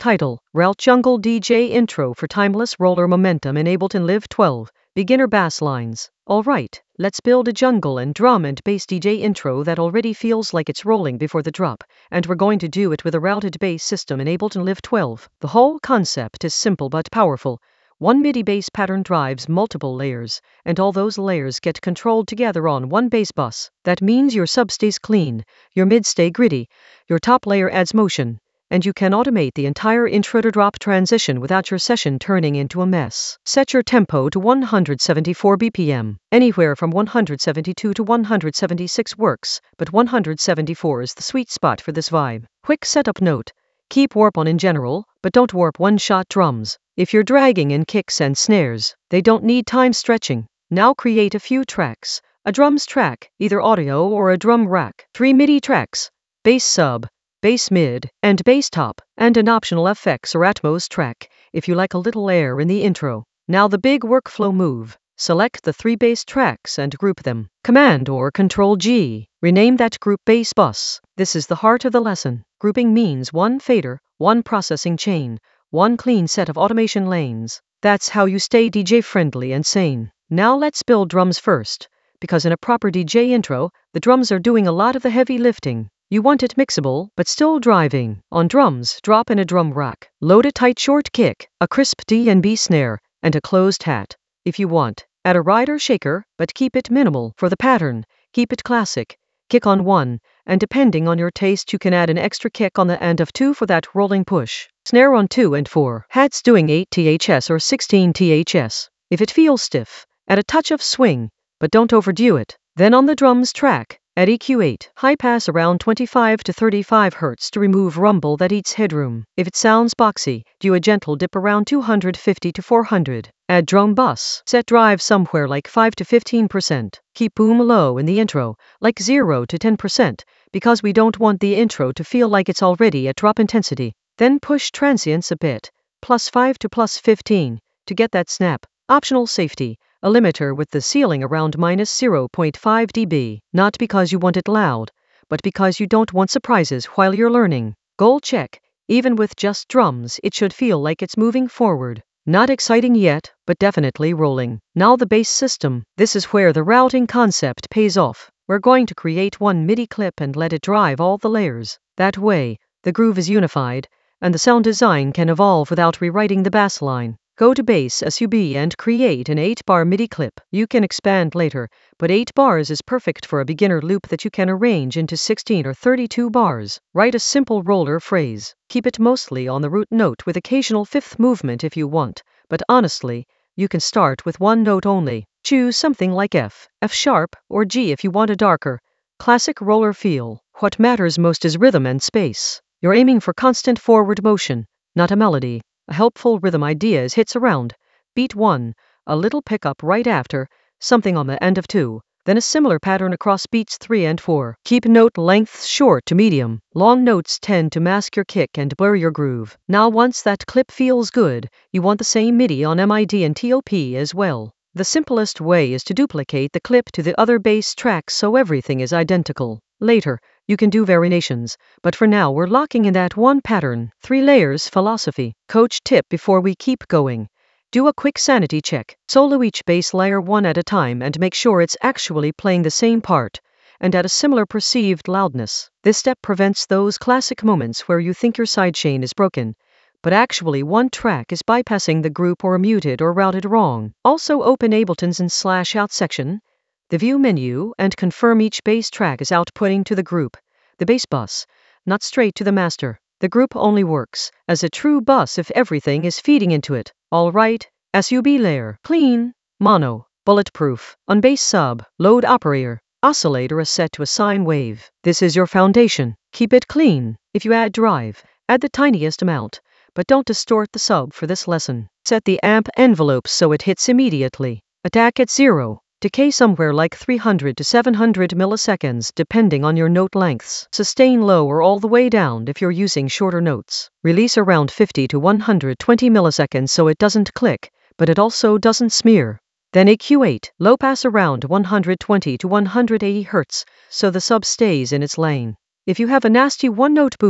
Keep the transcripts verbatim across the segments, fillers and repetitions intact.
Title: Route Jungle D J Intro for Timeless Roller Momentum in Ableton Live twelve. Beginner Bass Lines. Alright, let's build a jungle and drum and bass D J intro that already feels like it's rolling before the drop, and we're going to do it with a routed bass system in Ableton Live twelve. The whole concept is simple but powerful. One MIDI bass pattern drives multiple layers, and all those layers get controlled together on one bass bus. That means your sub stays clean, your mid stay gritty, your top layer adds motion, and you can automate the entire intro to drop transition without your session turning into a mess. Set your tempo to one hundred seventy-four B P M. Anywhere from one hundred seventy-two to one hundred seventy-six works, but one hundred seventy-four is the sweet spot for this vibe. Quick setup note: keep warp on in general, but don't warp one-shot drums. If you're dragging in kicks and snares, they don't need time stretching. Now create a few tracks. A drums track, either audio or a drum rack. Three MIDI tracks: bass sub, bass mid, and bass top, and an optional F X or Atmos track, if you like a little air in the intro. Now the big workflow move. Select the three bass tracks and group them. Command or Control G. Rename that group bass bus. This is the heart of the lesson. Grouping means one fader, one processing chain, one clean set of automation lanes. That's how you stay D J friendly and sane. Now let's build drums first, because in a proper D J intro, the drums are doing a lot of the heavy lifting. You want it mixable, but still driving. On drums, drop in a drum rack. Load a tight short kick, a crisp D and B snare, and a closed hat. If you want, add a ride or shaker, but keep it minimal. For the pattern, keep it classic. Kick on one, and depending on your taste you can add an extra kick on the end of two for that rolling push. Snare on two and four. Hats doing eight T H S or sixteen T H S. If it feels stiff, add a touch of swing, but don't overdo it. Then on the drums track, add E Q eight, high pass around twenty-five to thirty-five hertz to remove rumble that eats headroom. If it sounds boxy, do a gentle dip around two hundred fifty to four hundred. Add drum bus, set drive somewhere like five to fifteen percent. Keep boom low in the intro, like zero to ten percent, because we don't want the intro to feel like it's already at drop intensity. Then push transients a bit, plus five to plus fifteen, to get that snap. Optional safety, a limiter with the ceiling around minus zero point five decibels, not because you want it loud, but because you don't want surprises while you're learning. Goal check: even with just drums it should feel like it's moving forward. Not exciting yet, but definitely rolling. Now the bass system. This is where the routing concept pays off. We're going to create one MIDI clip and let it drive all the layers. That way, the groove is unified, and the sound design can evolve without rewriting the bass line. Go to Bass Sub and create an eight bar MIDI clip. You can expand later, but eight bars is perfect for a beginner loop that you can arrange into sixteen or thirty-two bars. Write a simple roller phrase. Keep it mostly on the root note with occasional fifth movement if you want, but honestly, you can start with one note only. Choose something like F, F sharp, or G if you want a darker, classic roller feel. What matters most is rhythm and space. You're aiming for constant forward motion, not a melody. A helpful rhythm idea is hits around beat one, a little pickup right after, something on the end of two, then a similar pattern across beats three and four. Keep note lengths short to medium. Long notes tend to mask your kick and blur your groove. Now once that clip feels good, you want the same MIDI on MID and T O P as well. The simplest way is to duplicate the clip to the other bass tracks so everything is identical. Later, you can do variations, but for now we're locking in that one pattern. Three layers philosophy. Coach tip before we keep going: do a quick sanity check. Solo each bass layer one at a time and make sure it's actually playing the same part, and at a similar perceived loudness. This step prevents those classic moments where you think your sidechain is broken, but actually one track is bypassing the group or muted or routed wrong. Also open Ableton's in slash out section, the view menu, and confirm each bass track is outputting to the group, the bass bus, not straight to the master. The group only works as a true bus if everything is feeding into it. Alright, sub layer, clean, mono, bulletproof. On bass sub, load operator, oscillator is set to a sine wave. This is your foundation. Keep it clean. If you add drive, add the tiniest amount, but don't distort the sub for this lesson. Set the amp envelope so it hits immediately. Attack at zero. Decay somewhere like three hundred to seven hundred milliseconds depending on your note lengths. Sustain low or all the way down if you're using shorter notes. Release around fifty to one hundred twenty milliseconds so it doesn't click, but it also doesn't smear. Then E Q eight, low pass around one hundred twenty to one hundred eighty hertz, so the sub stays in its lane. If you have a nasty one-note boom,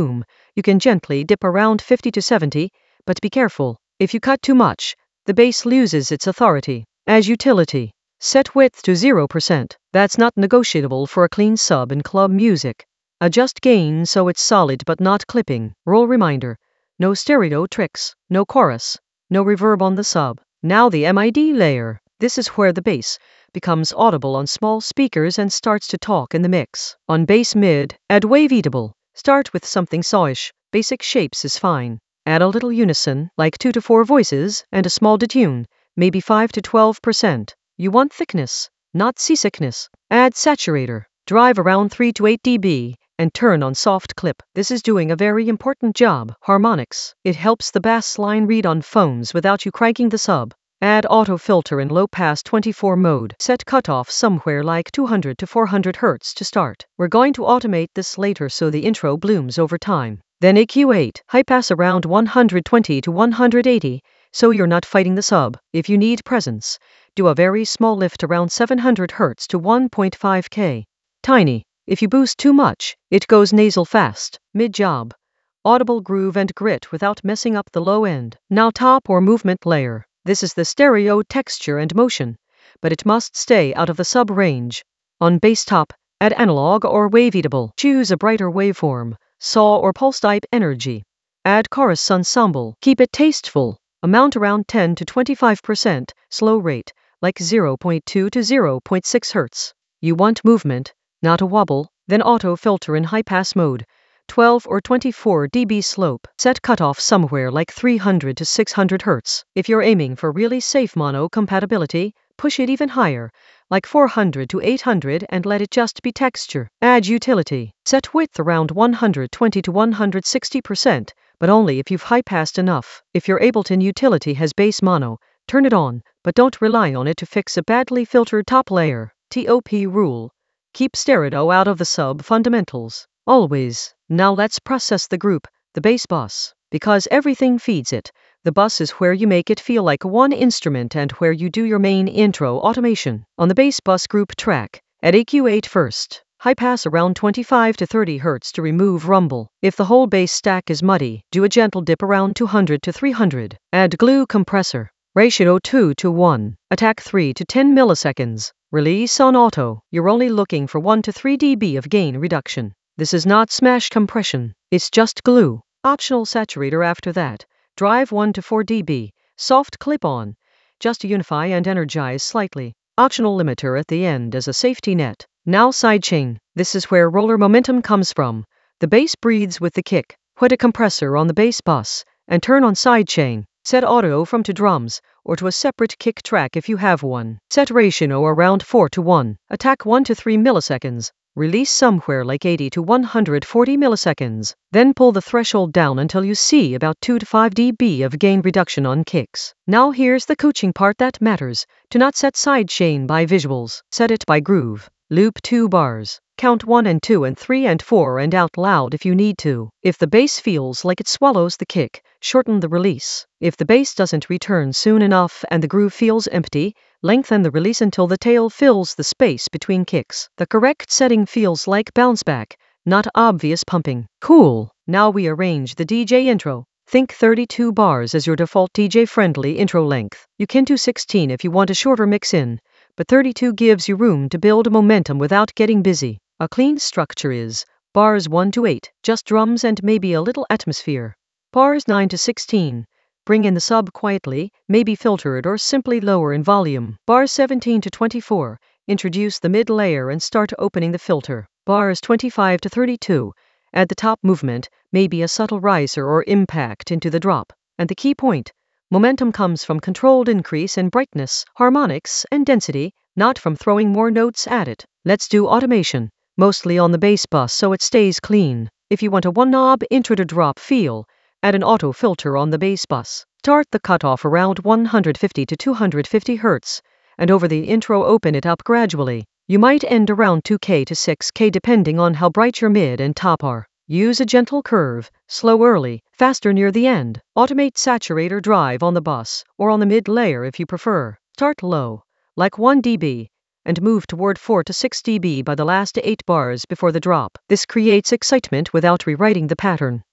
You can gently dip around fifty to seventy, but be careful. If you cut too much, the bass loses its authority. Add utility. Set width to zero percent. That's not negotiable for a clean sub in club music. Adjust gain so it's solid but not clipping. Roll reminder. No stereo tricks, no chorus, no reverb on the sub. Now the mid layer. This is where the bass becomes audible on small speakers and starts to talk in the mix. On bass mid, add waveatable. Start with something sawish. Basic shapes is fine. Add a little unison, like two to four voices, and a small detune, maybe five to twelve percent. You want thickness, not seasickness. Add saturator. Drive around three to eight decibels, and turn on soft clip. This is doing a very important job. Harmonics. It helps the bass line read on phones without you cranking the sub. Add auto filter in low pass twenty-four mode. Set cutoff somewhere like two hundred to four hundred hertz to start. We're going to automate this later so the intro blooms over time. Then E Q eight, high pass around one hundred twenty to one hundred eighty, so you're not fighting the sub. If you need presence, do a very small lift around seven hundred hertz to one point five K. Tiny. If you boost too much, it goes nasal fast. Mid job. Audible groove and grit without messing up the low end. Now top or movement layer. This is the stereo texture and motion, but it must stay out of the sub range. On bass top, add analog or waveatable. Choose a brighter waveform, saw or pulse type energy. Add chorus ensemble. Keep it tasteful. Amount around ten to twenty-five percent. Slow rate, like zero point two to zero point six hertz. You want movement, not a wobble. Then auto filter in high pass mode. twelve or twenty-four decibel slope. Set cutoff somewhere like three hundred to six hundred hertz. If you're aiming for really safe mono compatibility, push it even higher, like four hundred to eight hundred, and let it just be texture. Add utility. Set width around one hundred twenty to one hundred sixty percent, but only if you've high-passed enough. If your Ableton utility has bass mono, turn it on, but don't rely on it to fix a badly filtered top layer. T O P rule. Keep stereo out of the sub fundamentals. Always. Now let's process the group, the bass bus. Because everything feeds it, the bus is where you make it feel like one instrument and where you do your main intro automation. On the bass bus group track, add E Q eight first. High pass around twenty-five to thirty hertz to remove rumble. If the whole bass stack is muddy, do a gentle dip around two hundred to three hundred. Add glue compressor. Ratio two to one. Attack three to ten milliseconds. Release on auto. You're only looking for one to three decibels of gain reduction. This is not smash compression, it's just glue. Optional saturator after that. Drive one to four decibels. Soft clip on. Just to unify and energize slightly. Optional limiter at the end as a safety net. Now sidechain. This is where roller momentum comes from. The bass breathes with the kick. Put a compressor on the bass bus and turn on sidechain. Set audio from to drums or to a separate kick track if you have one. Set ratio around four to one. Attack one to three milliseconds. Release somewhere like eighty to one hundred forty milliseconds. Then pull the threshold down until you see about two to five decibels of gain reduction on kicks. Now here's the coaching part that matters. Do not set sidechain by visuals. Set it by groove. Loop two bars. Count one and two and three and four and out loud if you need to. If the bass feels like it swallows the kick, shorten the release. If the bass doesn't return soon enough and the groove feels empty, lengthen the release until the tail fills the space between kicks. The correct setting feels like bounce back, not obvious pumping. Cool. Now we arrange the D J intro. Think thirty-two bars as your default D J-friendly intro length. You can do sixteen if you want a shorter mix-in, but thirty-two gives you room to build momentum without getting busy. A clean structure is bars one to eight, just drums and maybe a little atmosphere. Bars nine to sixteen. Bring in the sub quietly, maybe filter it or simply lower in volume. Bars seventeen to twenty-four. Introduce the mid layer and start opening the filter. Bars twenty-five to thirty-two. Add the top movement, maybe a subtle riser or impact into the drop. And the key point, momentum comes from controlled increase in brightness, harmonics, and density, not from throwing more notes at it. Let's do automation, mostly on the bass bus so it stays clean. If you want a one-knob intro to drop feel, add an auto filter on the bass bus. Start the cutoff around one hundred fifty to two hundred fifty hertz, and over the intro open it up gradually. You might end around two K to six K depending on how bright your mid and top are. Use a gentle curve, slow early, faster near the end. Automate saturator drive on the bus, or on the mid layer if you prefer. Start low, like one decibel, and move toward four to six decibels by the last eight bars before the drop. This creates excitement without rewriting the pattern.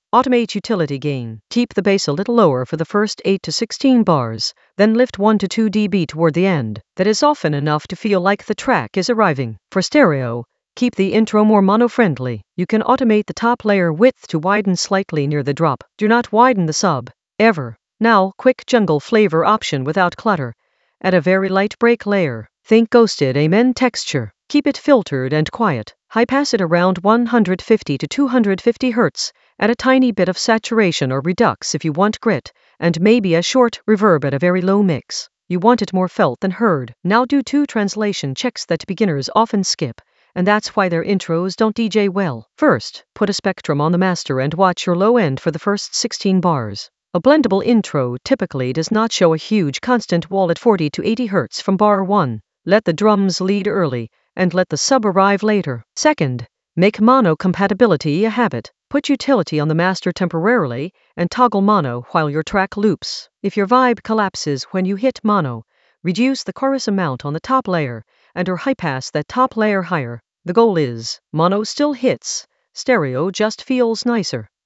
Automate utility gain. Keep the bass a little lower for the first eight to sixteen bars, then lift one to two decibels toward the end. That is often enough to feel like the track is arriving. For stereo, keep the intro more mono-friendly. You can automate the top layer width to widen slightly near the drop. Do not widen the sub, ever. Now, quick jungle flavor option without clutter. Add a very light break layer. Think Ghosted Amen texture. Keep it filtered and quiet. High pass it around one hundred fifty to two hundred fifty hertz. Add a tiny bit of saturation or redux if you want grit, and maybe a short reverb at a very low mix. You want it more felt than heard. Now do two translation checks that beginners often skip, and that's why their intros don't D J well. First, put a spectrum on the master and watch your low end for the first sixteen bars. A blendable intro typically does not show a huge constant wall at forty to eighty hertz from bar one. Let the drums lead early, and let the sub arrive later. Second, make mono compatibility a habit. Put utility on the master temporarily, and toggle mono while your track loops. If your vibe collapses when you hit mono, reduce the chorus amount on the top layer, and or high pass that top layer higher. The goal is, mono still hits, stereo just feels nicer.